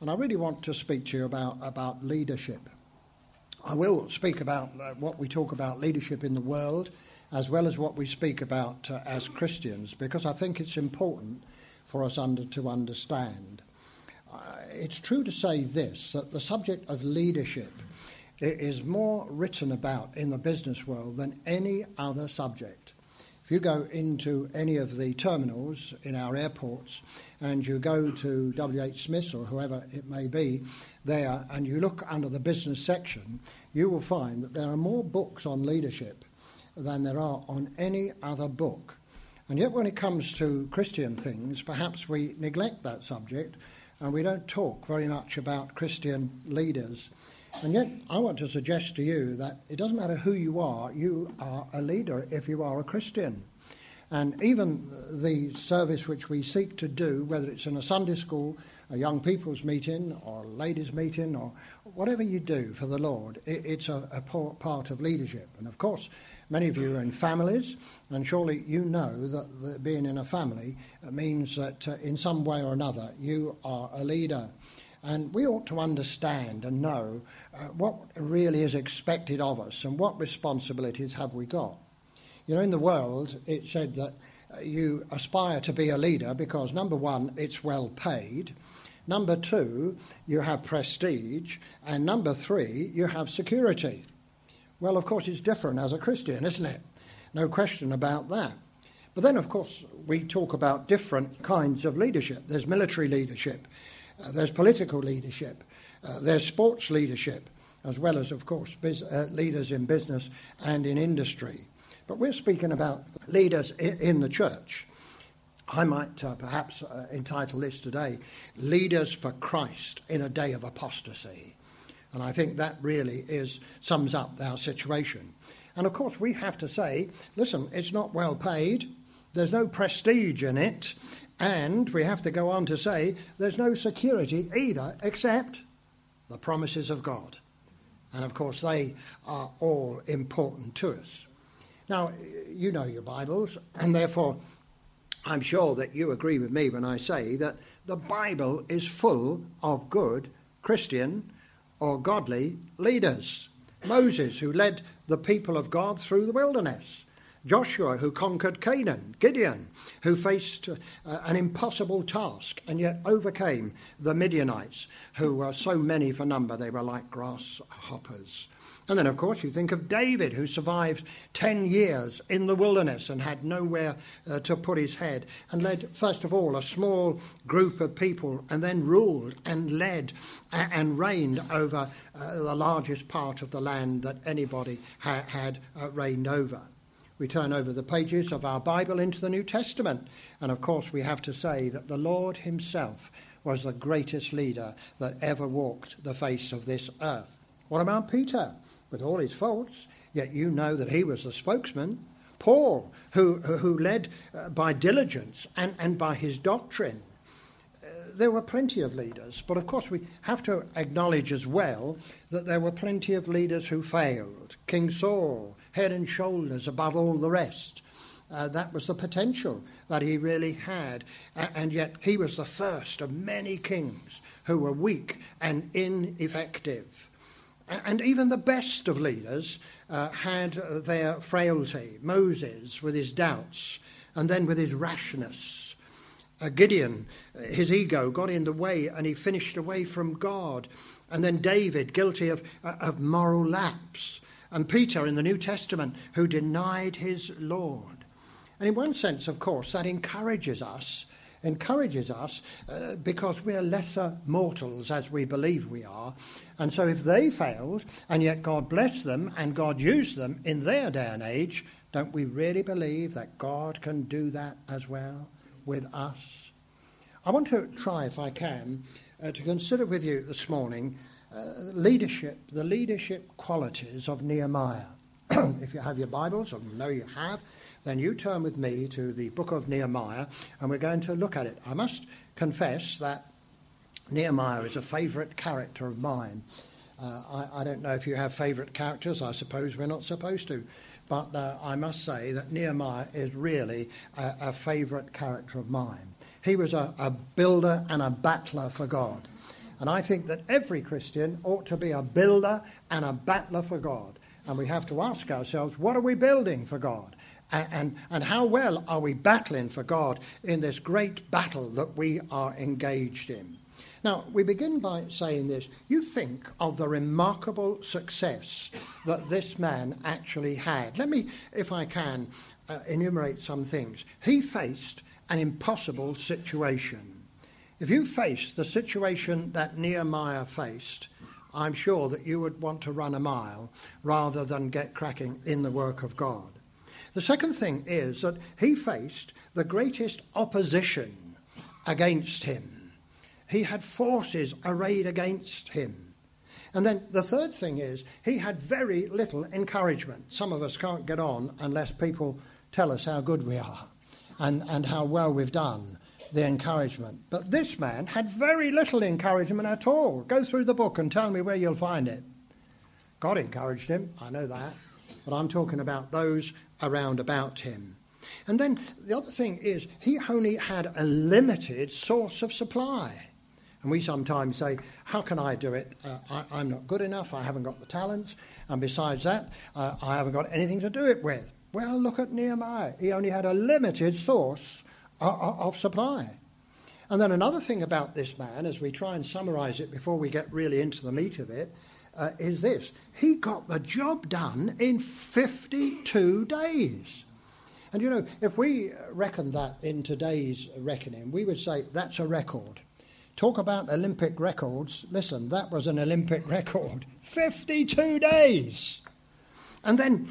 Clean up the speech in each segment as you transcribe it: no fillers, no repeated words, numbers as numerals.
And I really want to speak to you about leadership. I will speak about what we talk about leadership in the world, as well as what we speak about as Christians, because I think it's important for us to understand. It's true to say this, that the subject of leadership is more written about in the business world than any other subject. If you go into any of the terminals in our airports and you go to W.H. Smith's or whoever it may be there and you look under the business section, you will find that there are more books on leadership than there are on any other book. And yet when it comes to Christian things, perhaps we neglect that subject and we don't talk very much about Christian leaders. And yet I want to suggest to you that it doesn't matter who you are a leader if you are a Christian. And even the service which we seek to do, whether it's in a Sunday school, a young people's meeting or a ladies' meeting or whatever you do for the Lord, it's a part of leadership. And of course, many of you are in families, and surely you know that being in a family means that in some way or another you are a leader. And we ought to understand and know what really is expected of us and what responsibilities have we got. You know, in the world, it's said that you aspire to be a leader because, number one, it's well paid. Number two, you have prestige. And number three, you have security. Well, of course, it's different as a Christian, isn't it? No question about that. But then, of course, we talk about different kinds of leadership. There's military leadership. There's political leadership, there's sports leadership, as well as, of course, leaders in business and in industry. But we're speaking about leaders in the church. I might perhaps entitle this today, Leaders for Christ in a Day of Apostasy. And I think that really sums up our situation. And, of course, we have to say, listen, it's not well paid, there's no prestige in it, and we have to go on to say there's no security either except the promises of God. And of course they are all important to us. Now, you know your Bibles, and therefore I'm sure that you agree with me when I say that the Bible is full of good Christian or godly leaders. Moses, who led the people of God through the wilderness. Joshua, who conquered Canaan. Gideon, who faced an impossible task and yet overcame the Midianites, who were so many for number they were like grasshoppers. And then, of course, you think of David, who survived 10 years in the wilderness and had nowhere to put his head, and led, first of all, a small group of people, and then ruled and led and reigned over the largest part of the land that anybody had reigned over. We turn over the pages of our Bible into the New Testament. And of course we have to say that the Lord himself was the greatest leader that ever walked the face of this earth. What about Peter? With all his faults, yet you know that he was the spokesman. Paul, who led by diligence and by his doctrine. There were plenty of leaders, but of course we have to acknowledge as well that there were plenty of leaders who failed. King Saul, head and shoulders above all the rest. That was the potential that he really had, and yet he was the first of many kings who were weak and ineffective. And even the best of leaders had their frailty. Moses with his doubts, and then with his rashness. Gideon, his ego got in the way and he finished away from God. And then David, guilty of moral lapse. And Peter in the New Testament, who denied his Lord. And in one sense, of course, that encourages us because we're lesser mortals as we believe we are. And so if they failed, and yet God blessed them and God used them in their day and age, don't we really believe that God can do that as well with us? I want to try, if I can, to consider with you this morning the leadership qualities of Nehemiah. If you have your Bibles, I know you have, then you turn with me to the book of Nehemiah, and we're going to look at it. I must confess that Nehemiah is a favourite character of mine. I don't know if you have favourite characters. I suppose we're not supposed to. But I must say that Nehemiah is really a favourite character of mine. He was a builder and a battler for God. And I think that every Christian ought to be a builder and a battler for God. And we have to ask ourselves, what are we building for God? And how well are we battling for God in this great battle that we are engaged in? Now, we begin by saying this. You think of the remarkable success that this man actually had. Let me, if I can, enumerate some things. He faced an impossible situation. If you faced the situation that Nehemiah faced, I'm sure that you would want to run a mile rather than get cracking in the work of God. The second thing is that he faced the greatest opposition against him. He had forces arrayed against him. And then the third thing is he had very little encouragement. Some of us can't get on unless people tell us how good we are and how well we've done, the encouragement. But this man had very little encouragement at all. Go through the book and tell me where you'll find it. God encouraged him, I know that. But I'm talking about those around about him. And then the other thing is he only had a limited source of supply. And we sometimes say, how can I do it? I'm not good enough. I haven't got the talents. And besides that, I haven't got anything to do it with. Well, look at Nehemiah. He only had a limited source of supply. And then another thing about this man, as we try and summarize it before we get really into the meat of it, is this. He got the job done in 52 days. And you know, if we reckon that in today's reckoning, we would say that's a record. Talk about Olympic records. Listen, that was an Olympic record. 52 days. And then,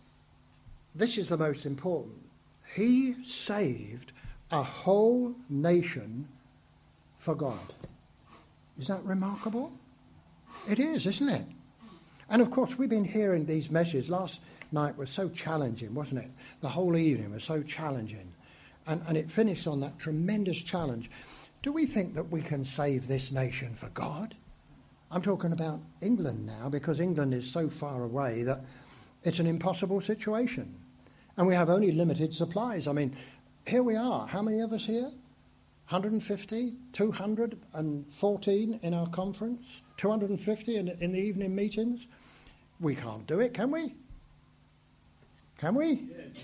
this is the most important. He saved a whole nation for God. Is that remarkable? It is, isn't it? And of course, we've been hearing these messages. Last night was so challenging, wasn't it? The whole evening was so challenging. And it finished on that tremendous challenge. Do we think that we can save this nation for God? I'm talking about England now, because England is so far away that it's an impossible situation. And we have only limited supplies. I mean, here we are. How many of us here? 150, 214 in our conference, 250 in the evening meetings. We can't do it, can we? Can we?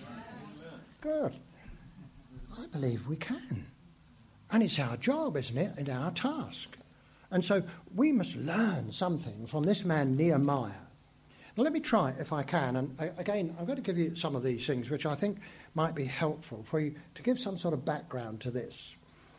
Good. I believe we can. And it's our job, isn't it? It's our task. And so we must learn something from this man Nehemiah. Now let me try, if I can, and again, I'm going to give you some of these things which I think might be helpful for you to give some sort of background to this.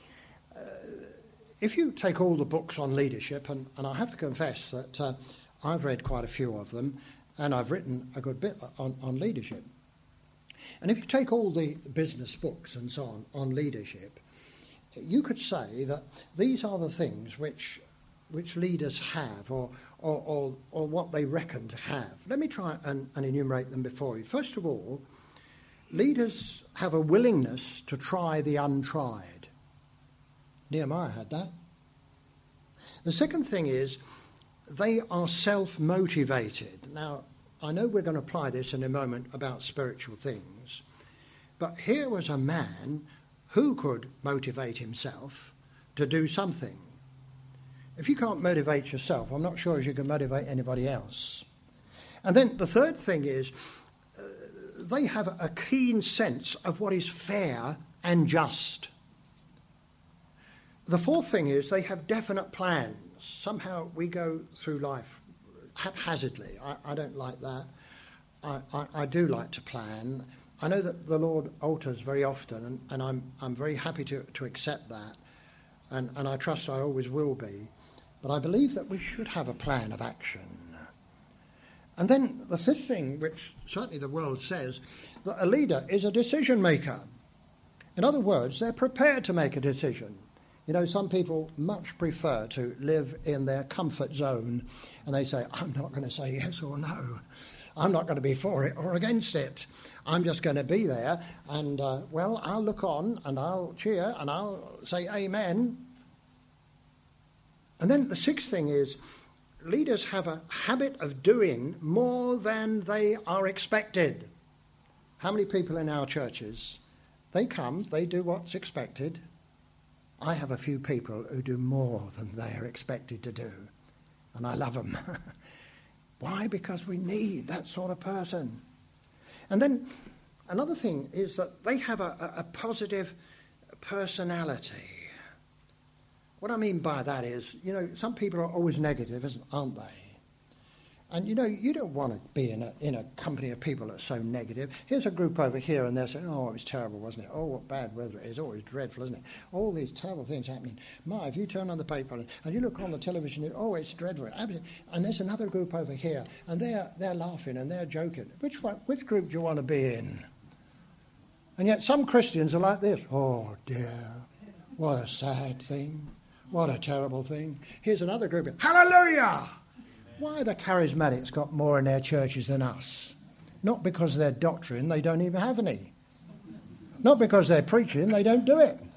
If you take all the books on leadership, and I have to confess that I've read quite a few of them, and I've written a good bit on leadership. And if you take all the business books and so on leadership, you could say that these are the things which leaders have, or what they reckon to have. Let me try and enumerate them before you. First of all, leaders have a willingness to try the untried. Nehemiah had that. The second thing is they are self-motivated. Now, I know we're going to apply this in a moment about spiritual things, but here was a man who could motivate himself to do something. If you can't motivate yourself, I'm not sure as you can motivate anybody else. And then the third thing is they have a keen sense of what is fair and just. The fourth thing is they have definite plans. Somehow we go through life haphazardly. I don't like that. I do like to plan. I know that the Lord alters very often, and I'm very happy to accept that, and I trust I always will be. But I believe that we should have a plan of action. And then the fifth thing, which certainly the world says, that a leader is a decision maker. In other words, they're prepared to make a decision. You know, some people much prefer to live in their comfort zone, and they say, I'm not going to say yes or no. I'm not going to be for it or against it. I'm just going to be there, and, well, I'll look on, and I'll cheer, and I'll say amen. And then the sixth thing is, leaders have a habit of doing more than they are expected. How many people in our churches, they come, they do what's expected, I have a few people who do more than they are expected to do, and I love them. Why? Because we need that sort of person. And then another thing is that they have a positive personality. What I mean by that is, some people are always negative, aren't they? And, you don't want to be in a company of people that are so negative. Here's a group over here, and they're saying, oh, it was terrible, wasn't it? Oh, what bad weather it is. Oh, it's dreadful, isn't it? All these terrible things happening. My, if you turn on the paper and you look on the television, oh, it's dreadful. And there's another group over here, and they're laughing and they're joking. Which group do you want to be in? And yet some Christians are like this. Oh, dear, what a sad thing. What a terrible thing. Here's another group. Hallelujah! Why the charismatics got more in their churches than us? Not because of their doctrine, they don't even have any. Not because they're preaching, they don't do it.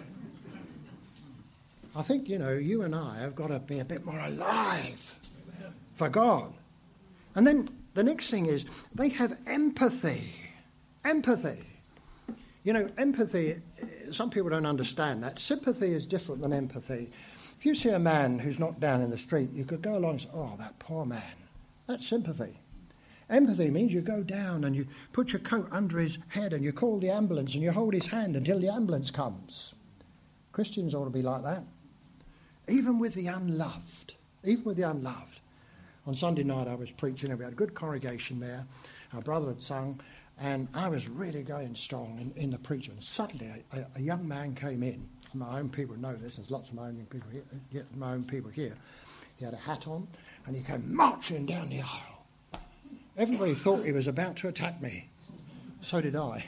I think, you and I have got to be a bit more alive for God. And then the next thing is they have empathy. Empathy. Empathy, some people don't understand that. Sympathy is different than empathy. If you see a man who's knocked down in the street, you could go along and say, oh, that poor man. That's sympathy. Empathy means you go down and you put your coat under his head and you call the ambulance and you hold his hand until the ambulance comes. Christians ought to be like that. Even with the unloved. Even with the unloved. On Sunday night I was preaching and we had a good congregation there. Our brother had sung and I was really going strong in the preaching. Suddenly a young man came in. My own people know this. There's lots of my own people here. He had a hat on, and he came marching down the aisle. Everybody thought he was about to attack me. So did I.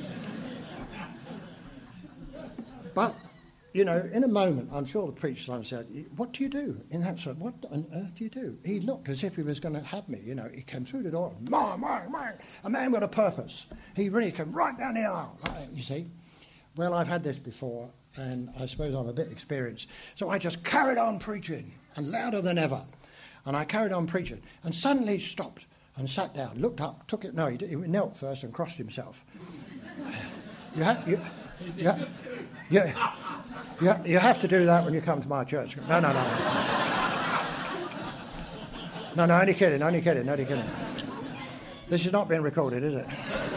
But, in a moment, I'm sure the preacher said, what do you do in that sort? What on earth do you do? He looked as if he was going to have me. He came through the door. A man with a purpose. He really came right down the aisle, you see. Well, I've had this before. And I suppose I'm a bit experienced. So I just carried on preaching, and louder than ever. And I carried on preaching. And suddenly he stopped and sat down, looked up, took it. No, he knelt first and crossed himself. You have to do that when you come to my church. No. No, only kidding. This is not being recorded, is it?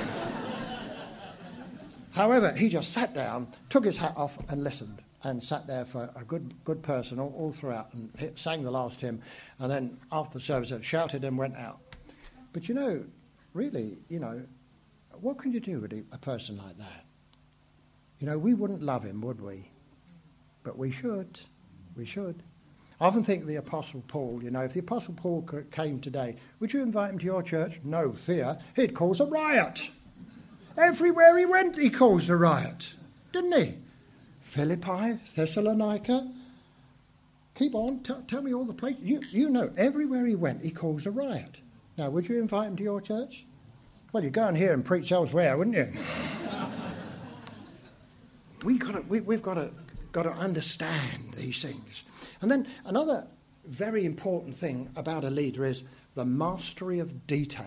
However, he just sat down, took his hat off and listened and sat there for a good person all throughout and sang the last hymn and then after the service shouted and went out. But really, what can you do with a person like that? We wouldn't love him, would we? But we should. We should. I often think of the Apostle Paul, if the Apostle Paul came today, would you invite him to your church? No fear. He'd cause a riot. Everywhere he went, he caused a riot, didn't he? Philippi, Thessalonica. Keep on, tell me all the places. Everywhere he went, he caused a riot. Now, would you invite him to your church? Well, you'd go and hear him preach elsewhere, wouldn't you? We've got to understand these things. And then another very important thing about a leader is the mastery of detail.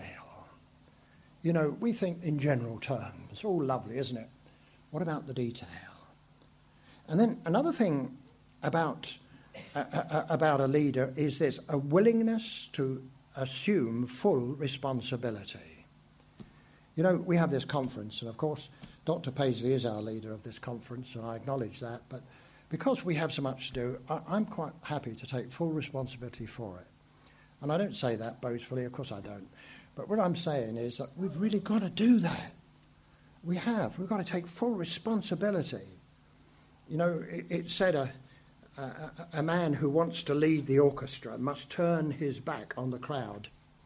We think in general terms. It's all lovely, isn't it? What about the detail? And then another thing about a leader is this, a willingness to assume full responsibility. We have this conference, and of course, Dr. Paisley is our leader of this conference, and I acknowledge that, but because we have so much to do, I'm quite happy to take full responsibility for it. And I don't say that boastfully, of course I don't. But what I'm saying is that we've really got to do that. We've got to take full responsibility. It said a man who wants to lead the orchestra must turn his back on the crowd.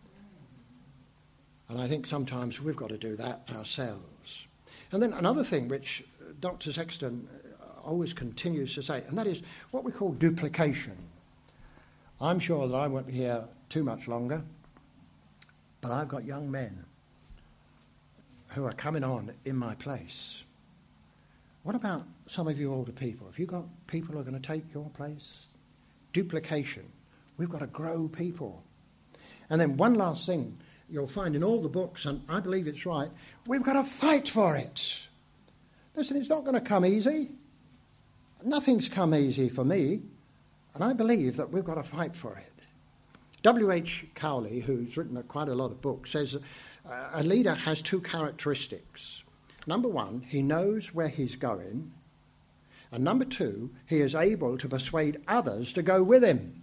And I think sometimes we've got to do that ourselves. And then another thing which Dr. Sexton always continues to say, and that is what we call duplication. I'm sure that I won't be here too much longer. But I've got young men who are coming on in my place. What about some of you older people? Have you got people who are going to take your place? Duplication. We've got to grow people. And then one last thing you'll find in all the books, and I believe it's right, we've got to fight for it. Listen, it's not going to come easy. Nothing's come easy for me, and I believe that we've got to fight for it. W.H. Cowley, who's written quite a lot of books, says a leader has two characteristics. Number one, he knows where he's going, and number two, he is able to persuade others to go with him.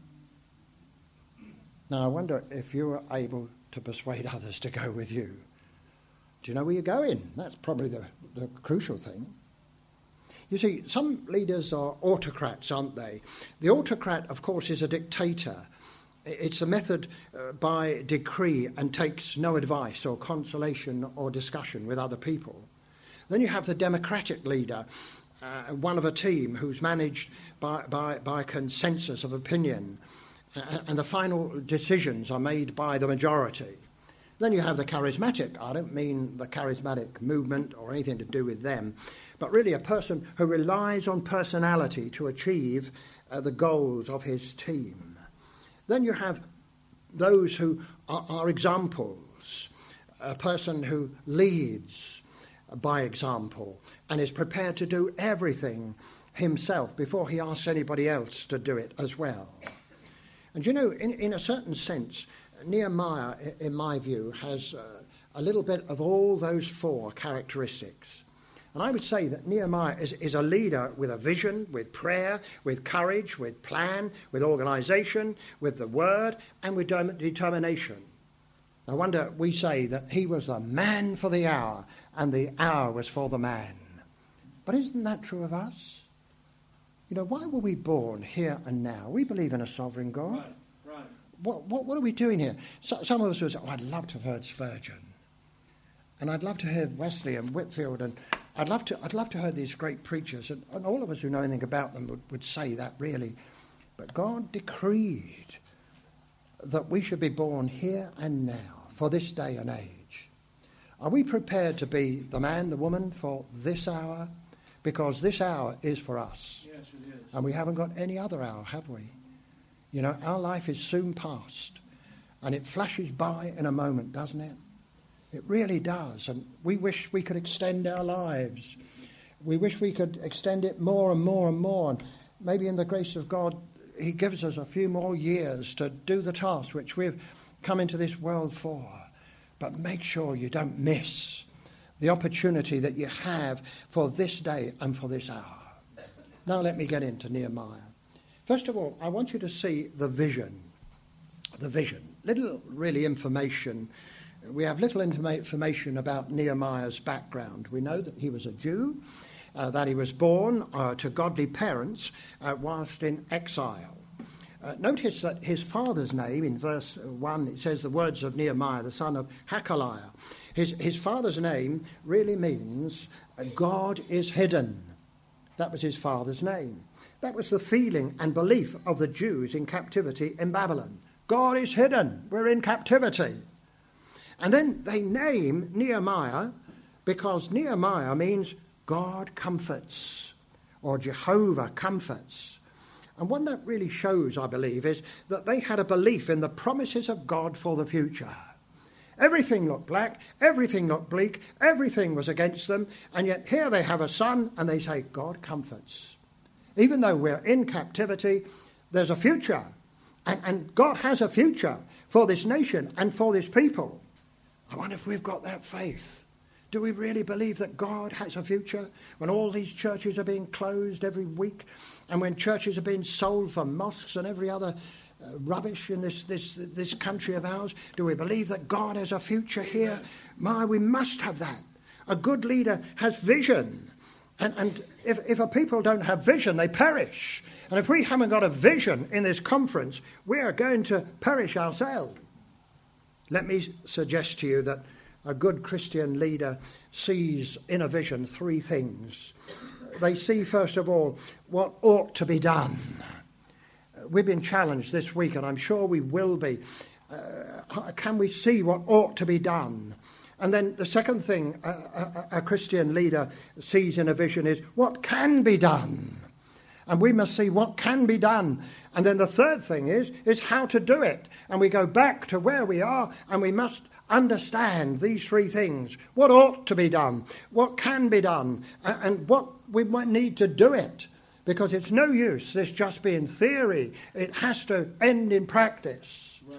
Now, I wonder if you're able to persuade others to go with you. Do you know where you're going? That's probably the crucial thing. You see, some leaders are autocrats, aren't they? The autocrat, of course, is a dictator. It's a method by decree and takes no advice or consolation or discussion with other people. Then you have the democratic leader, one of a team who's managed by consensus of opinion, and the final decisions are made by the majority. Then you have the charismatic. I don't mean the charismatic movement or anything to do with them, but really a person who relies on personality to achieve the goals of his team. Then you have those who are examples, a person who leads by example and is prepared to do everything himself before he asks anybody else to do it as well. And you know, in a certain sense, Nehemiah, in my view, has a little bit of all those four characteristics. And I would say that Nehemiah is a leader with a vision, with prayer, with courage, with plan, with organisation, with the word, and with determination. No wonder we say that he was the man for the hour, and the hour was for the man. But isn't that true of us? You know, why were we born here and now? We believe in a sovereign God. Right. What are we doing here? Some of us would say, I'd love to have heard Spurgeon. And I'd love to hear Wesley and Whitfield, and I'd love to hear these great preachers, and all of us who know anything about them would say that really. But God decreed that we should be born here and now for this day and age. Are we prepared to be the man, the woman for this hour? Because this hour is for us. Yes, it is. And we haven't got any other hour, have we? You know, our life is soon past, and it flashes by in a moment, doesn't it? It really does, and we wish we could extend our lives. We wish we could extend it more and more and more, and maybe in the grace of God, he gives us a few more years to do the task which we've come into this world for. But make sure you don't miss the opportunity that you have for this day and for this hour. Now let me get into Nehemiah. First of all, I want you to see the vision. The vision. Little, really, information. We have little information about Nehemiah's background. We know that he was a Jew, that he was born to godly parents whilst in exile. Notice that his father's name, in verse 1, it says the words of Nehemiah, the son of Hakaliah. His father's name really means God is hidden. That was his father's name. That was the feeling and belief of the Jews in captivity in Babylon. God is hidden. We're in captivity. And then they name Nehemiah because Nehemiah means God comforts, or Jehovah comforts. And what that really shows, I believe, is that they had a belief in the promises of God for the future. Everything looked black, everything looked bleak, everything was against them, and yet here they have a son and they say, God comforts. Even though we're in captivity, there's a future, and God has a future for this nation and for this people. I wonder if we've got that faith. Do we really believe that God has a future when all these churches are being closed every week, and when churches are being sold for mosques and every other rubbish in this country of ours? Do we believe that God has a future here? We must have that. A good leader has vision. And if a people don't have vision, they perish. And if we haven't got a vision in this conference, we are going to perish ourselves. Let me suggest to you that a good Christian leader sees in a vision three things. They see, first of all, what ought to be done. We've been challenged this week, and I'm sure we will be. Can we see what ought to be done? And then the second thing a Christian leader sees in a vision is what can be done. And we must see what can be done. And then the third thing is how to do it. And we go back to where we are, and we must understand these three things. What ought to be done, what can be done, and what we might need to do it. Because it's no use this just being theory. It has to end in practice. Right.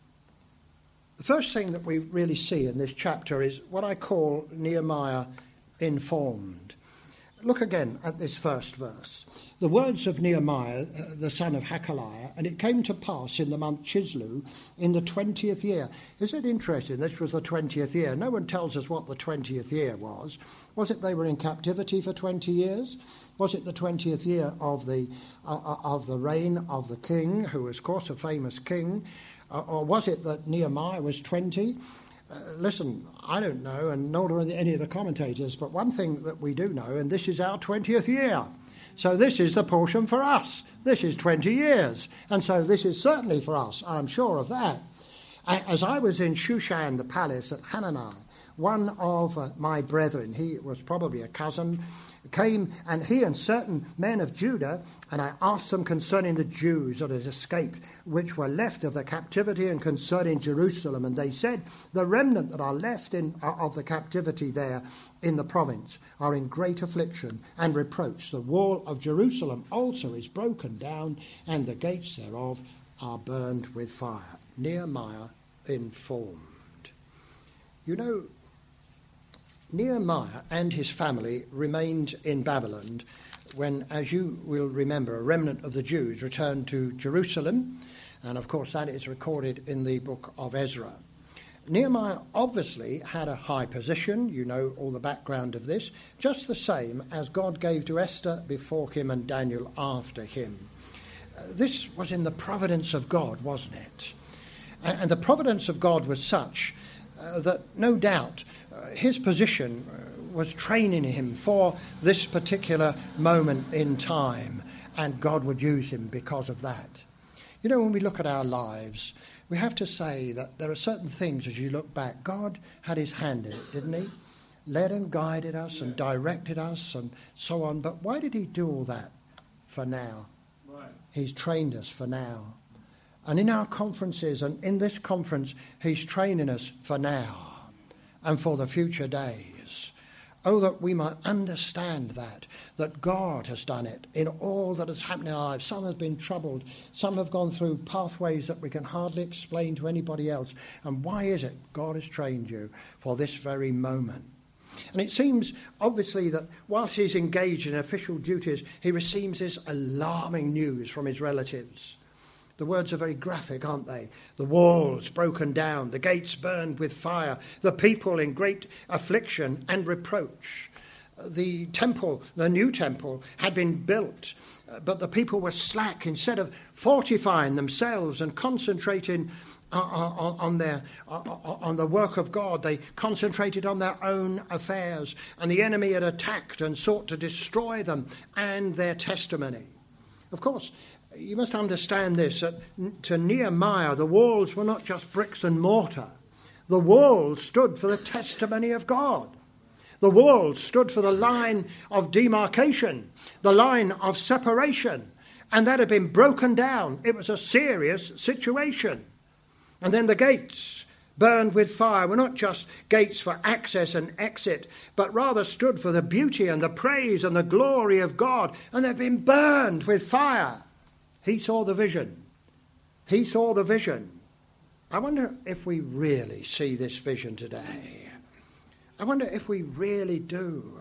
The first thing that we really see in this chapter is what I call Nehemiah informed. Look again at this first verse. The words of Nehemiah, the son of Hakaliah, and it came to pass in the month Chislew in the 20th year. Isn't it interesting? This was the 20th year. No one tells us what the 20th year was. Was it they were in captivity for 20 years? Was it the 20th year of the reign of the king, who was, of course, a famous king? Or was it that Nehemiah was 20? Listen, I don't know, and nor do any of the commentators, but one thing that we do know, and this is our 20th year. So this is the portion for us. This is 20 years. And so this is certainly for us, I'm sure of that. As I was in Shushan, the palace at Hanani, one of my brethren, he was probably a cousin, came, and he and certain men of Judah, and I asked them concerning the Jews that had escaped, which were left of the captivity, and concerning Jerusalem. And they said, the remnant that are left of the captivity there in the province are in great affliction and reproach. The wall of Jerusalem also is broken down, and the gates thereof are burned with fire. Nehemiah informed. You know, Nehemiah and his family remained in Babylon when, as you will remember, a remnant of the Jews returned to Jerusalem, and of course that is recorded in the book of Ezra. Nehemiah obviously had a high position, you know all the background of this, just the same as God gave to Esther before him and Daniel after him. This was in the providence of God, wasn't it? And the providence of God was such that no doubt his position was training him for this particular moment in time, and God would use him because of that. You know, when we look at our lives, we have to say that there are certain things, as you look back, God had his hand in it, didn't he? Led and guided us and directed us and so on. But why did he do all that? For now. Right. He's trained us for now. And in our conferences and in this conference, he's training us for now and for the future days. Oh, that we might understand that God has done it in all that has happened in our lives. Some have been troubled. Some have gone through pathways that we can hardly explain to anybody else. And why is it God has trained you for this very moment? And it seems, obviously, that whilst he's engaged in official duties, he receives this alarming news from his relatives. The words are very graphic, aren't they? The walls broken down, the gates burned with fire, the people in great affliction and reproach. The temple, the new temple, had been built, but the people were slack. Instead of fortifying themselves and concentrating on the work of God, they concentrated on their own affairs, and the enemy had attacked and sought to destroy them and their testimony. Of course, you must understand this, that to Nehemiah, the walls were not just bricks and mortar. The walls stood for the testimony of God. The walls stood for the line of demarcation, the line of separation, and that had been broken down. It was a serious situation. And then the gates burned with fire were not just gates for access and exit, but rather stood for the beauty and the praise and the glory of God, and they've been burned with fire. He saw the vision. He saw the vision. I wonder if we really see this vision today. I wonder if we really do.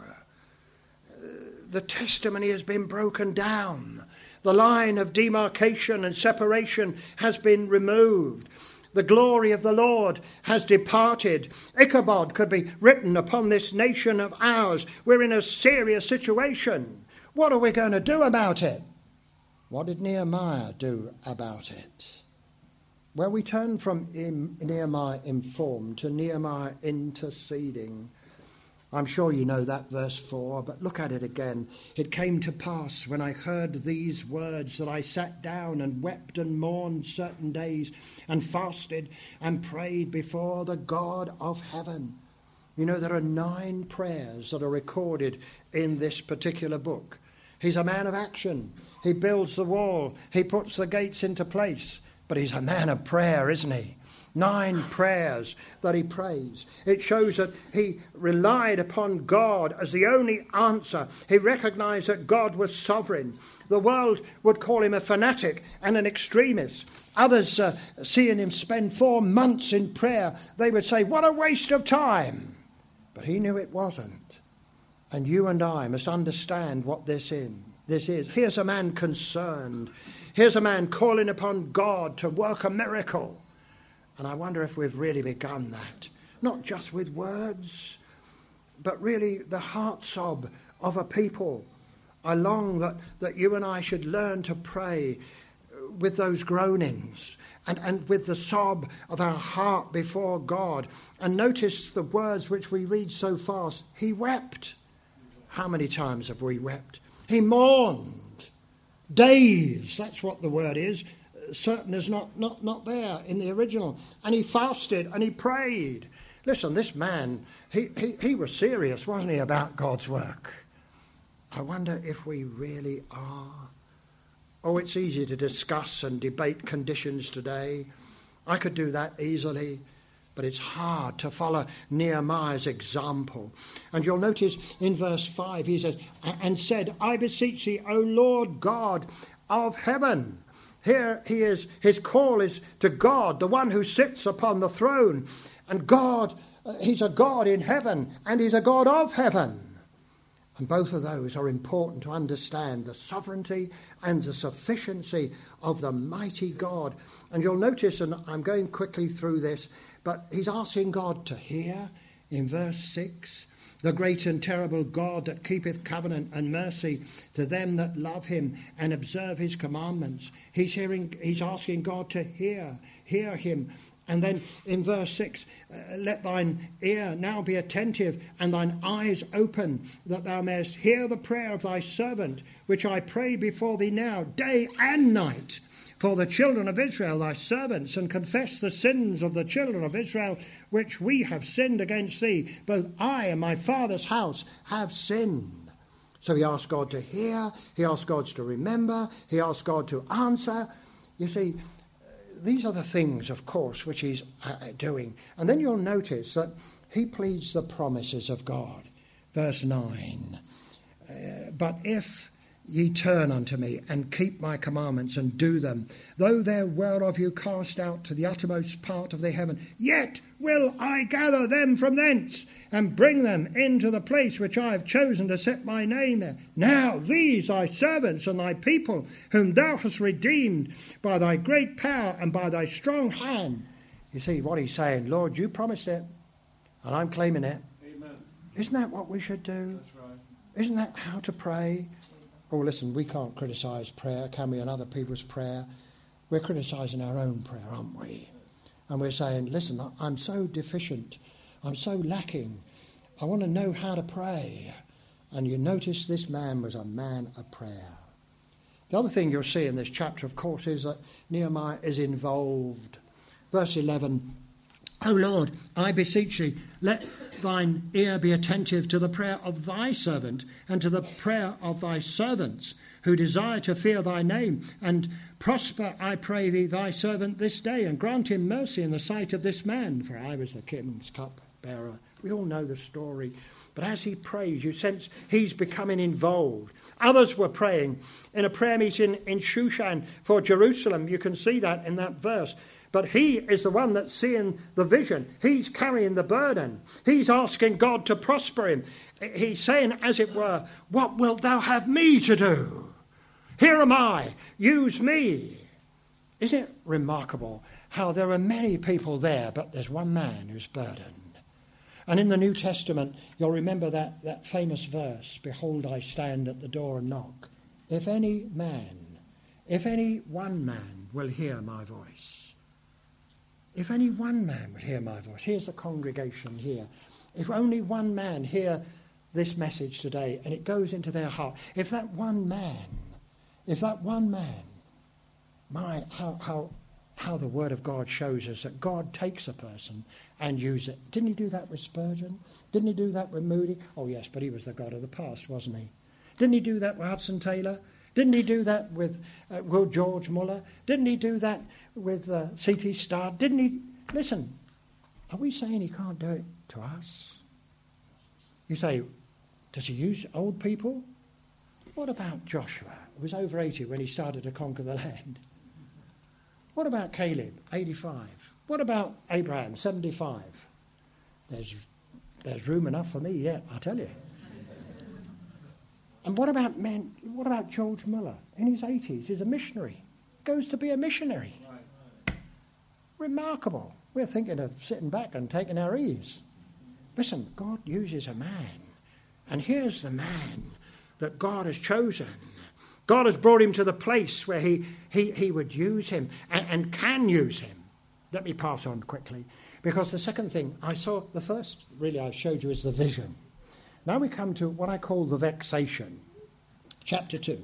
The testimony has been broken down. The line of demarcation and separation has been removed. The glory of the Lord has departed. Ichabod could be written upon this nation of ours. We're in a serious situation. What are we going to do about it? What did Nehemiah do about it? Well, we turn from Nehemiah informed to Nehemiah interceding. I'm sure you know that verse 4, but look at it again. It came to pass when I heard these words that I sat down and wept and mourned certain days and fasted and prayed before the God of heaven. You know, there are 9 prayers that are recorded in this particular book. He's a man of action. He builds the wall. He puts the gates into place. But he's a man of prayer, isn't he? 9 prayers that he prays. It shows that he relied upon God as the only answer. He recognized that God was sovereign. The world would call him a fanatic and an extremist. Others, seeing him spend 4 months in prayer, they would say, what a waste of time. But he knew it wasn't. And you and I must understand what this is. Here's a man concerned. Here's a man calling upon God to work a miracle. And I wonder if we've really begun that. Not just with words, but really the heart sob of a people. I long that you and I should learn to pray with those groanings and with the sob of our heart before God. And notice the words which we read so fast. He wept. How many times have we wept? He mourned. Days, that's what the word is. Certain is not there in the original. And he fasted and he prayed. Listen, this man, he was serious, wasn't he, about God's work? I wonder if we really are. Oh, it's easy to discuss and debate conditions today. I could do that easily, but it's hard to follow Nehemiah's example. And you'll notice in verse 5, he says, and said, I beseech thee, O Lord God of heaven. Here he is, his call is to God, the one who sits upon the throne. And God, he's a God in heaven, and he's a God of heaven. And both of those are important to understand the sovereignty and the sufficiency of the mighty God. And you'll notice, and I'm going quickly through this, but he's asking God to hear in verse 6, the great and terrible God that keepeth covenant and mercy to them that love him and observe his commandments. He's asking God to hear him. And then in verse 6, let thine ear now be attentive and thine eyes open, that thou mayest hear the prayer of thy servant, which I pray before thee now, day and night, for the children of Israel, thy servants, and confess the sins of the children of Israel, which we have sinned against thee. Both I and my father's house have sinned. So he asked God to hear, he asked God to remember, he asked God to answer. You see, these are the things, of course, which he's doing. And then you'll notice that he pleads the promises of God. Verse 9, but if ye turn unto me and keep my commandments and do them, though there were of you cast out to the uttermost part of the heaven, yet will I gather them from thence and bring them into the place which I have chosen to set my name there. Now these thy servants and thy people, whom thou hast redeemed by thy great power and by thy strong hand. You see what he's saying, Lord, you promised it, and I'm claiming it. Amen. Isn't that what we should do? That's right. Isn't that how to pray? Oh, listen, we can't criticise prayer, can we, and other people's prayer? We're criticising our own prayer, aren't we? And we're saying, listen, I'm so deficient. I'm so lacking. I want to know how to pray. And you notice this man was a man of prayer. The other thing you'll see in this chapter, of course, is that Nehemiah is involved. Verse 11, O Lord, I beseech thee, let thine ear be attentive to the prayer of thy servant and to the prayer of thy servants who desire to fear thy name, and prosper, I pray thee, thy servant this day, and grant him mercy in the sight of this man, for I was the king's cupbearer. We all know the story. But as he prays, you sense he's becoming involved. Others were praying in a prayer meeting in Shushan for Jerusalem. You can see that in that verse. But he is the one that's seeing the vision. He's carrying the burden. He's asking God to prosper him. He's saying, as it were, what wilt thou have me to do? Here am I. Use me. Isn't it remarkable how there are many people there, but there's one man who's burdened? And in the New Testament, you'll remember that famous verse, behold, I stand at the door and knock. If any one man will hear my voice. If any one man would hear my voice. Here's the congregation here. If only one man hear this message today and it goes into their heart. If that one man, how the Word of God shows us that God takes a person and uses it. Didn't he do that with Spurgeon? Didn't he do that with Moody? Oh yes, but he was the God of the past, wasn't he? Didn't he do that with Hudson Taylor? Didn't he do that with Will George Muller? Didn't he do that with C.T. Studd? Didn't he Listen, are we saying he can't do it to us? You say, does he use old people? What about Joshua? He was over 80 when he started to conquer the land. What about Caleb, 85? What about Abraham, 75? There's room enough for me yet, I tell you. And what about George Muller? In his 80s, he's a missionary. Goes to be a missionary. Remarkable. We're thinking of sitting back and taking our ease. Listen, God uses a man. And here's the man that God has chosen. God has brought him to the place where he would use him and can use him. Let me pass on quickly. Because the second thing I saw, the first really I showed you is the vision. Now we come to what I call the vexation. Chapter 2.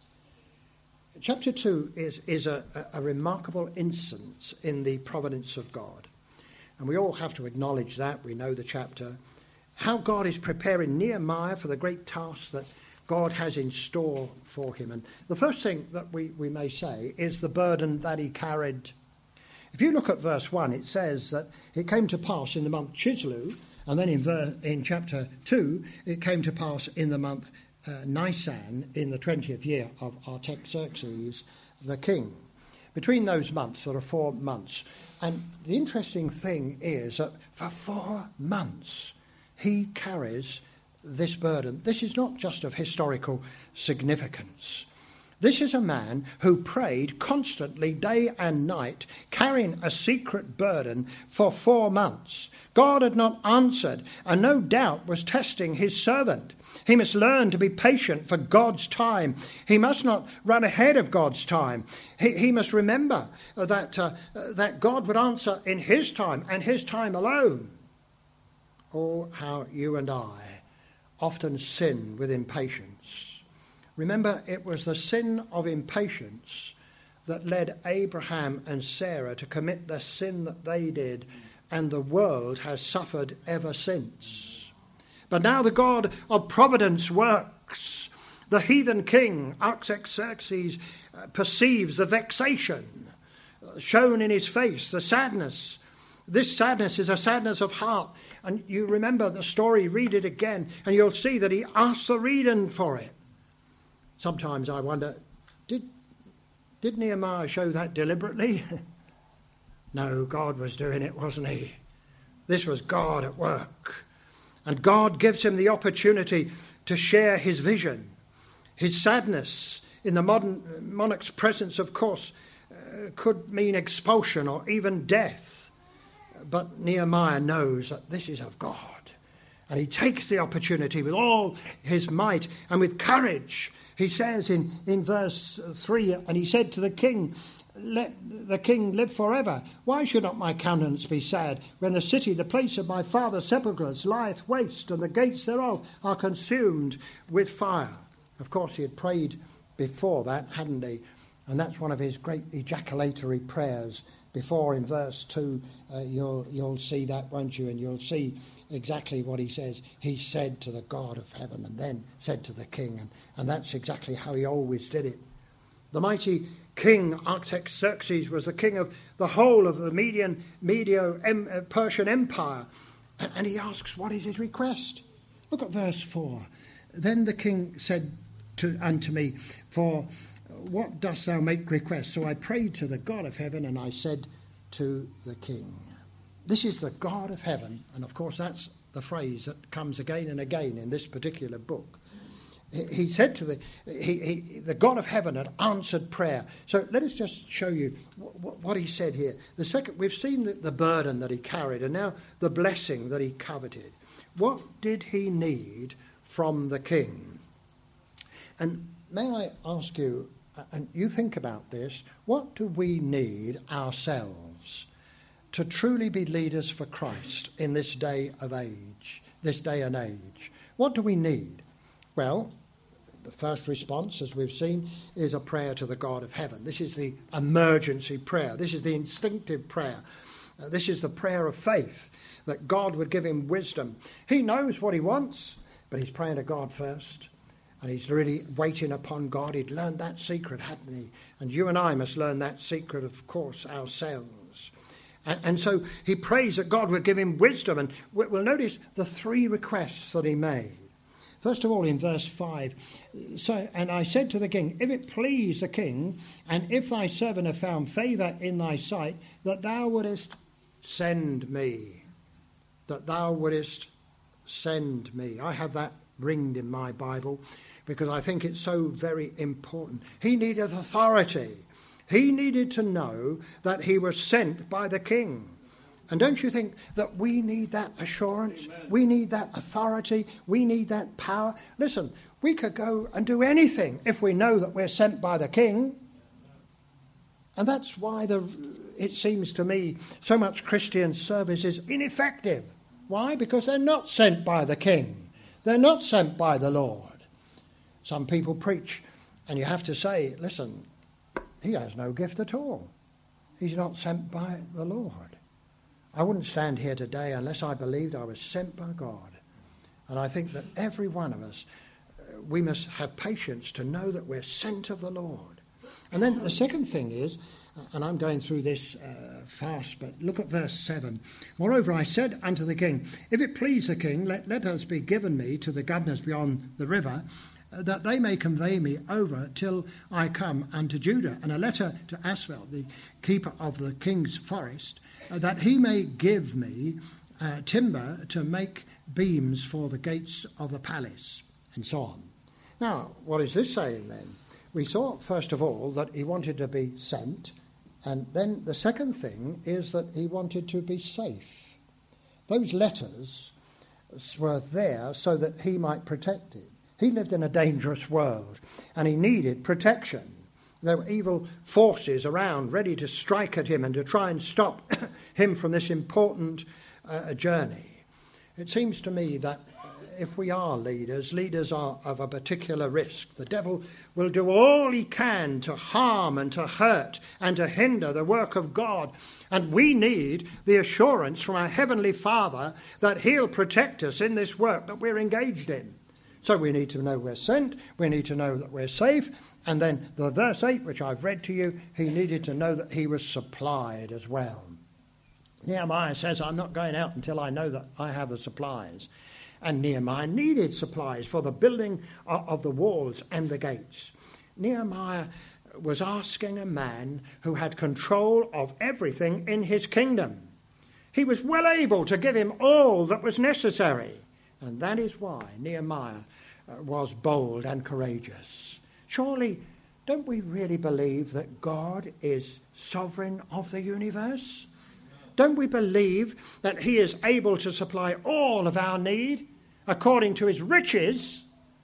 Chapter 2 is a remarkable instance in the providence of God. And we all have to acknowledge that. We know the chapter. How God is preparing Nehemiah for the great task that God has in store for him. And the first thing that we may say is the burden that he carried. If you look at verse 1, it says that it came to pass in the month Chislew, and then in chapter 2, it came to pass in the month Nisan, in the 20th year of Artaxerxes the king. Between those months, there are 4 months. And the interesting thing is that for 4 months, he carries this burden. This is not just of historical significance. This is a man who prayed constantly day and night, carrying a secret burden for 4 months. God had not answered, and no doubt was testing his servant. He must learn to be patient for God's time. He must not run ahead of God's time. He must remember that God would answer in his time and his time alone. Oh, how you and I often sin with impatience. Remember, it was the sin of impatience that led Abraham and Sarah to commit the sin that they did, and the world has suffered ever since. But now the God of providence works. The heathen king, Artaxerxes, perceives the vexation shown in his face, the sadness. This sadness is a sadness of heart. And you remember the story, read it again, and you'll see that he asks the reason for it. Sometimes I wonder, did Nehemiah show that deliberately? No, God was doing it, wasn't he? This was God at work. And God gives him the opportunity to share his vision. His sadness in the modern monarch's presence, of course, could mean expulsion or even death. But Nehemiah knows that this is of God. And he takes the opportunity with all his might and with courage. He says in verse 3, and he said to the king, "Let the king live forever. Why should not my countenance be sad when the city, the place of my father's sepulchres, lieth waste, and the gates thereof are consumed with fire?" Of course, he had prayed before that, hadn't he? And that's one of his great ejaculatory prayers. Before in verse 2, you'll see that, won't you? And you'll see exactly what he says. He said to the God of heaven, and then said to the king. And that's exactly how he always did it. The mighty king Artaxerxes was the king of the whole of the Persian Empire. And he asks, what is his request? Look at verse 4. Then the king said unto me, "For what dost thou make request?" So I prayed to the God of heaven, and I said to the king. This is the God of heaven, and of course that's the phrase that comes again and again in this particular book. He said to the God of heaven had answered prayer. So let us just show you what he said here. The second, we've seen the burden that he carried, and now the blessing that he coveted. What did he need from the king? And may I ask you, and you think about this, what do we need ourselves to truly be leaders for Christ in this day of age, this day and age? What do we need? Well, the first response, as we've seen, is a prayer to the God of heaven. This is the emergency prayer. This is the instinctive prayer. This is the prayer of faith, that God would give him wisdom. He knows what he wants, but he's praying to God first. And he's really waiting upon God. He'd learned that secret, hadn't he? And you and I must learn that secret, of course, ourselves. And so he prays that God would give him wisdom. And we'll notice the three requests that he made. First of all, in verse 5, and I said to the king, if it please the king, and if thy servant have found favour in thy sight, that thou wouldest send me. That thou wouldest send me. I have that ringed in my Bible because I think it's so very important. He needed authority. He needed to know that he was sent by the king. And don't you think that we need that assurance? Amen. We need that authority. We need that power. Listen, we could go and do anything if we know that we're sent by the king. And that's why it seems to me so much Christian service is ineffective. Why? Because they're not sent by the king. They're not sent by the Lord. Some people preach, and you have to say, listen, he has no gift at all. He's not sent by the Lord. I wouldn't stand here today unless I believed I was sent by God. And I think that every one of us, we must have patience to know that we're sent of the Lord. And then the second thing is, and I'm going through this fast, but look at verse 7. Moreover, I said unto the king, if it please the king, let us be given me to the governors beyond the river, that they may convey me over till I come unto Judah. And a letter to Asphel, the keeper of the king's forest, that he may give me timber to make beams for the gates of the palace, and so on. Now, what is this saying then? We saw, first of all, that he wanted to be sent, and then the second thing is that he wanted to be safe. Those letters were there so that he might protect it. He lived in a dangerous world, and he needed protection. There were evil forces around ready to strike at him and to try and stop him from this important journey. It seems to me that if we are leaders are of a particular risk. The devil will do all he can to harm and to hurt and to hinder the work of God. And we need the assurance from our Heavenly Father that he'll protect us in this work that we're engaged in. So we need to know we're sent, we need to know that we're safe, and then the verse 8, which I've read to you, he needed to know that he was supplied as well. Nehemiah says, I'm not going out until I know that I have the supplies. And Nehemiah needed supplies for the building of the walls and the gates. Nehemiah was asking a man who had control of everything in his kingdom. He was well able to give him all that was necessary. And that is why Nehemiah was bold and courageous. Surely, don't we really believe that God is sovereign of the universe? Don't we believe that he is able to supply all of our need according to his riches?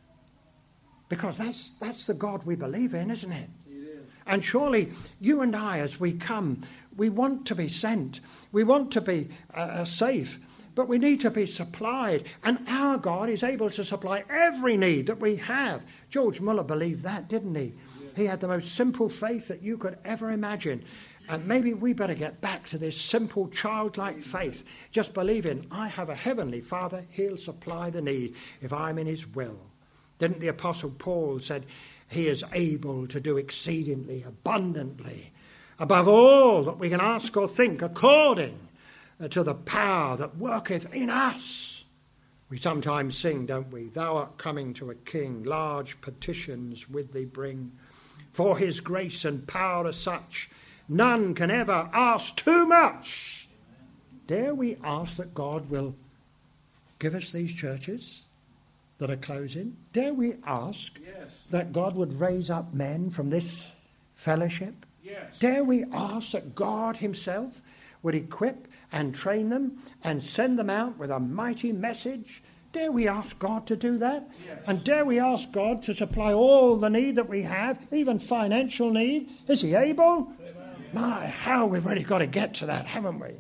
Because that's the God we believe in, isn't it? It is. And surely you and I, as we come, we want to be sent. We want to be safe. But we need to be supplied. And our God is able to supply every need that we have. George Muller believed that, didn't he? Yes. He had the most simple faith that you could ever imagine. And maybe we better get back to this simple childlike faith. Just believing I have a heavenly Father, he'll supply the need if I'm in his will. Didn't the Apostle Paul said he is able to do exceedingly abundantly above all that we can ask or think according to the power that worketh in us. We sometimes sing, don't we? Thou art coming to a king, large petitions with thee bring. For his grace and power are such, none can ever ask too much. Dare we ask that God will give us these churches that are closing? Dare we ask that God would raise up men from this fellowship? Yes. Dare we ask that God himself would equip and train them and send them out with a mighty message? Dare we ask God to do that? Yes. And dare we ask God to supply all the need that we have, even financial need? Is he able? Amen. My, how we've really got to get to that, haven't we?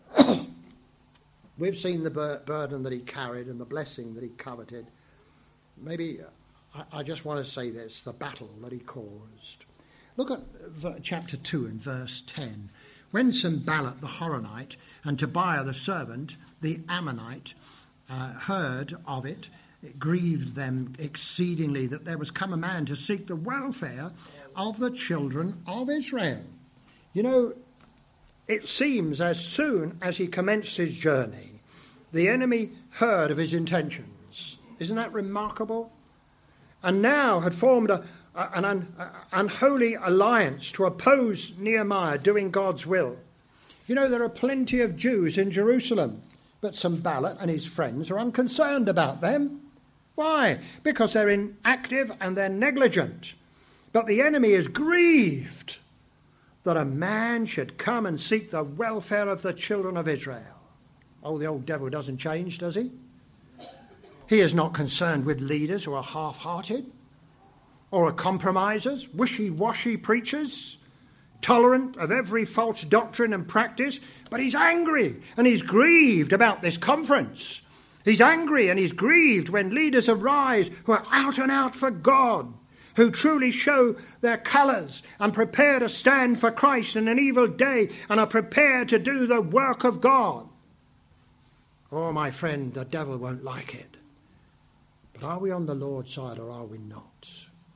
We've seen the burden that he carried and the blessing that he coveted. Maybe I just want to say this, the battle that he caused. Look at chapter 2 and verse 10. When Sanballat the Horonite and Tobiah the servant, the Ammonite, heard of it, it grieved them exceedingly that there was come a man to seek the welfare of the children of Israel. You know, it seems as soon as he commenced his journey, the enemy heard of his intentions. Isn't that remarkable? And now had formed an unholy alliance to oppose Nehemiah doing God's will. You know, there are plenty of Jews in Jerusalem, but Sanballat and his friends are unconcerned about them. Why? Because they're inactive and they're negligent. But the enemy is grieved that a man should come and seek the welfare of the children of Israel. Oh, the old devil doesn't change, does he? He is not concerned with leaders who are half-hearted or are compromisers, wishy-washy preachers, tolerant of every false doctrine and practice, but he's angry and he's grieved about this conference. He's angry and he's grieved when leaders arise who are out and out for God, who truly show their colours and prepare to stand for Christ in an evil day and are prepared to do the work of God. Oh, my friend, the devil won't like it. But are we on the Lord's side or are we not?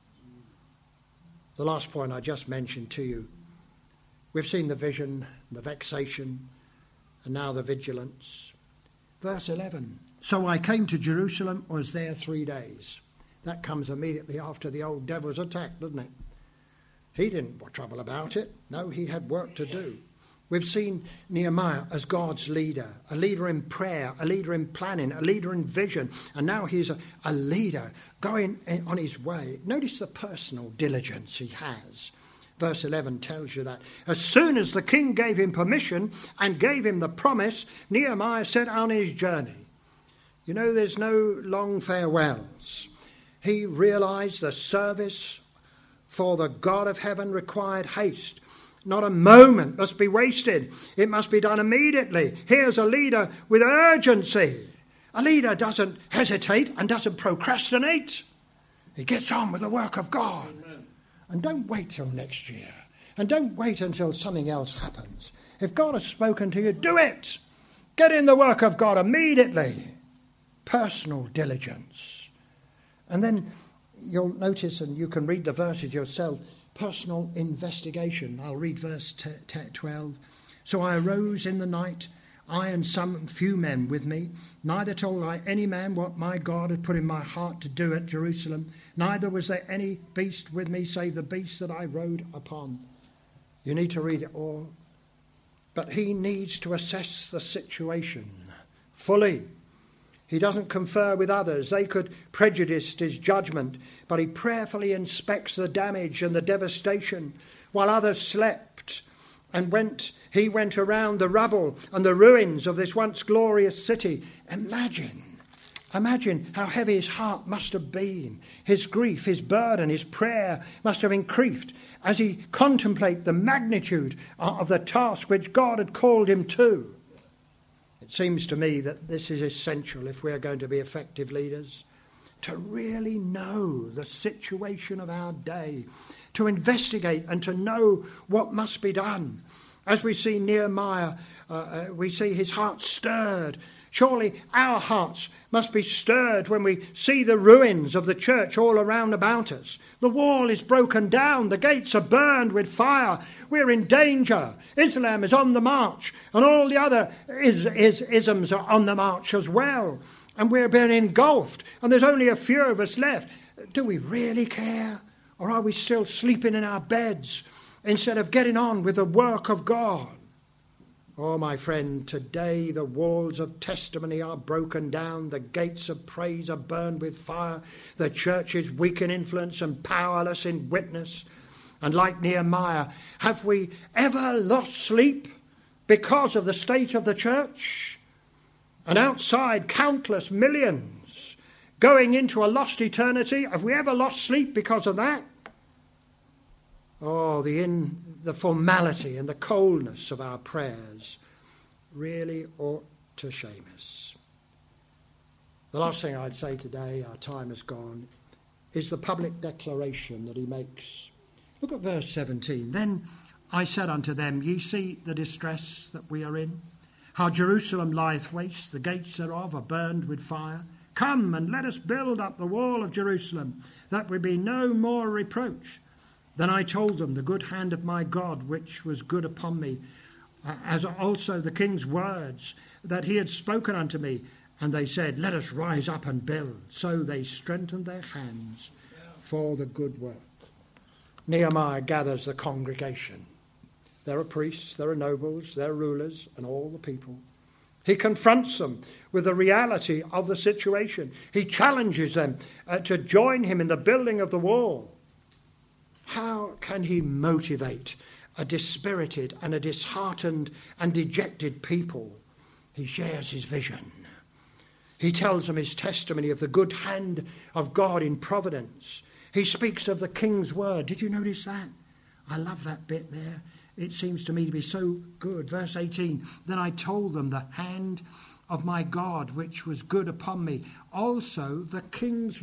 The last point I just mentioned to you, we've seen the vision, the vexation, and now the vigilance. Verse 11, so I came to Jerusalem, was there 3 days. That comes immediately after the old devil's attack, doesn't it? He didn't want trouble about it. No, he had work to do. We've seen Nehemiah as God's leader, a leader in prayer, a leader in planning, a leader in vision, and now he's a leader going on his way. Notice the personal diligence he has. Verse 11 tells you that. As soon as the king gave him permission and gave him the promise, Nehemiah set on his journey. You know, there's no long farewells. He realised the service for the God of heaven required haste. Not a moment must be wasted. It must be done immediately. Here's a leader with urgency. A leader doesn't hesitate and doesn't procrastinate. He gets on with the work of God. Amen. And don't wait till next year. And don't wait until something else happens. If God has spoken to you, do it. Get in the work of God immediately. Personal diligence. And then you'll notice, and you can read the verses yourself, personal investigation. I'll read verse 12. So I arose in the night, I and some few men with me. Neither told I any man what my God had put in my heart to do at Jerusalem. Neither was there any beast with me save the beast that I rode upon. You need to read it all. But he needs to assess the situation fully. He doesn't confer with others. They could prejudice his judgment, but he prayerfully inspects the damage and the devastation. While others slept and he went around the rubble and the ruins of this once glorious city. Imagine how heavy his heart must have been. His grief, his burden, his prayer must have increased as he contemplated the magnitude of the task which God had called him to. It seems to me that this is essential if we're going to be effective leaders, to really know the situation of our day, to investigate and to know what must be done. As we see Nehemiah, we see his heart stirred. Surely our hearts must be stirred when we see the ruins of the church all around about us. The wall is broken down. The gates are burned with fire. We're in danger. Islam is on the march. And all the other isms are on the march as well. And we're being engulfed. And there's only a few of us left. Do we really care? Or are we still sleeping in our beds instead of getting on with the work of God? Oh, my friend, today the walls of testimony are broken down. The gates of praise are burned with fire. The church is weak in influence and powerless in witness. And like Nehemiah, have we ever lost sleep because of the state of the church? And outside, countless millions going into a lost eternity. Have we ever lost sleep because of that? Oh, the formality and the coldness of our prayers really ought to shame us. The last thing I'd say today, our time has gone, is the public declaration that he makes. Look at verse 17. Then I said unto them, ye see the distress that we are in, how Jerusalem lieth waste, the gates thereof are burned with fire. Come and let us build up the wall of Jerusalem, that we be no more reproach. Then I told them the good hand of my God, which was good upon me, as also the king's words that he had spoken unto me. And they said, let us rise up and build. So they strengthened their hands for the good work. Nehemiah gathers the congregation. There are priests, there are nobles, there are rulers, and all the people. He confronts them with the reality of the situation. He challenges them to join him in the building of the wall. How can he motivate a dispirited and a disheartened and dejected people? He shares his vision. He tells them his testimony of the good hand of God in providence. He speaks of the king's word. Did you notice that? I love that bit there. It seems to me to be so good. Verse 18, then I told them the hand of my God, which was good upon me. Also the king's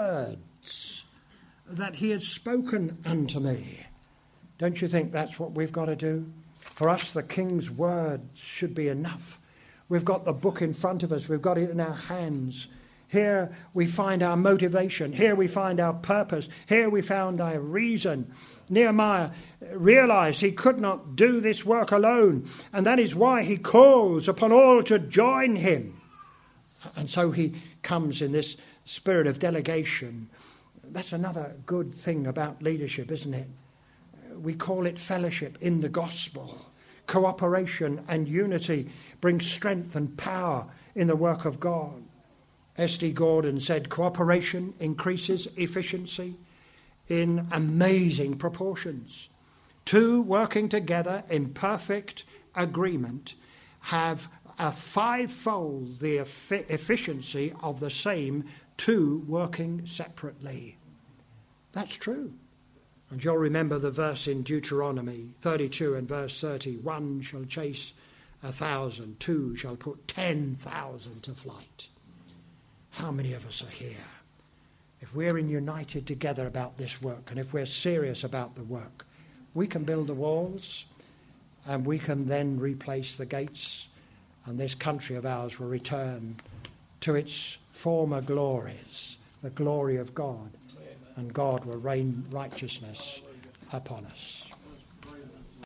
words that he had spoken unto me. Don't you think that's what we've got to do? For us, the king's words should be enough. We've got the book in front of us. We've got it in our hands. Here we find our motivation. Here we find our purpose. Here we found our reason. Nehemiah realized he could not do this work alone, and that is why he calls upon all to join him. And so he comes in this spirit of delegation. That's another good thing about leadership, isn't it? We call it fellowship in the gospel. Cooperation and unity bring strength and power in the work of God. S.D. Gordon said, cooperation increases efficiency in amazing proportions. Two working together in perfect agreement have a fivefold the efficiency of the same two working separately. That's true. And you'll remember the verse in Deuteronomy 32 and verse 30. One shall chase 1,000, two shall put 10,000 to flight. How many of us are here? If we're united together about this work, and if we're serious about the work, we can build the walls, and we can then replace the gates, and this country of ours will return to its former glories, the glory of God, and God will rain righteousness upon us.